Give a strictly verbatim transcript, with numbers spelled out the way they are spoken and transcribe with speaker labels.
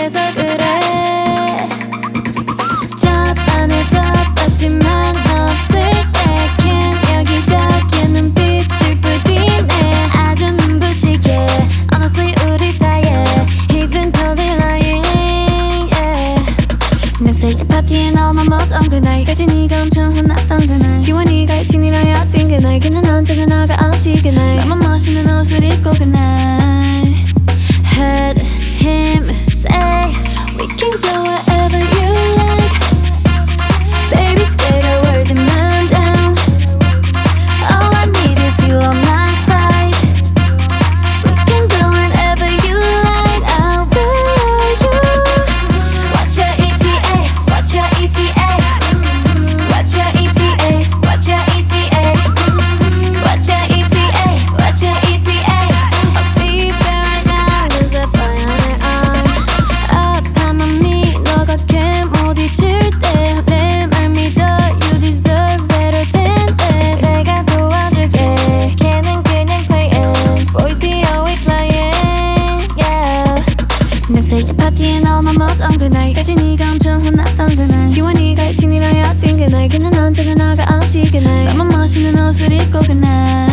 Speaker 1: 그래서 그래 저번에도 봤지만 없을 때 캔 여기저기 눈빛을 뿌리네 아주 눈부시게 Honestly 우리 사이에 He's been totally lying yeah. 내 생일 파티에 너만 못 온 그날 여진이가 엄청 혼났던 그날 지원이가 친이랑 헤어진 그날 그는 언제나 너가 없이 그날 너만 멋있는 옷을 입고 그날 Heard him say we can go wherever you like Baby say the words and man down All I need is you on my side We can go wherever you like I'll follow you What's your E T A? What's your E T A? What's your E T A? What's your E T A? What's your E T A? What's your E T A? I'll be there right now There's a boy on her arm 아파만 미 너가 꽤못 잊을 때 내 말 믿어 You deserve better than that 내가 도와줄게 걔는 그냥 playing Boys be always lying yeah. 내 생일 파티에 너만 못 온 그날 여진이가 엄청 혼났던 그날 지원이가 친이랑 헤어진 그날 그는 언제나 너가 없이 그날 너만 멋있는 옷을 입고 그날